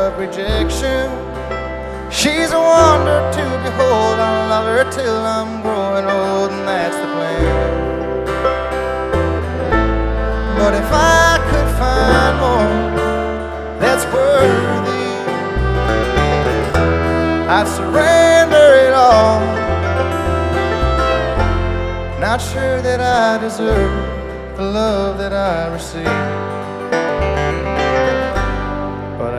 of rejection. She's a wonder to behold. I'll love her till I'm growing old, and that's the plan. But if I could find one that's worthy, I'd surrender it all. Not sure that I deserve the love that I receive.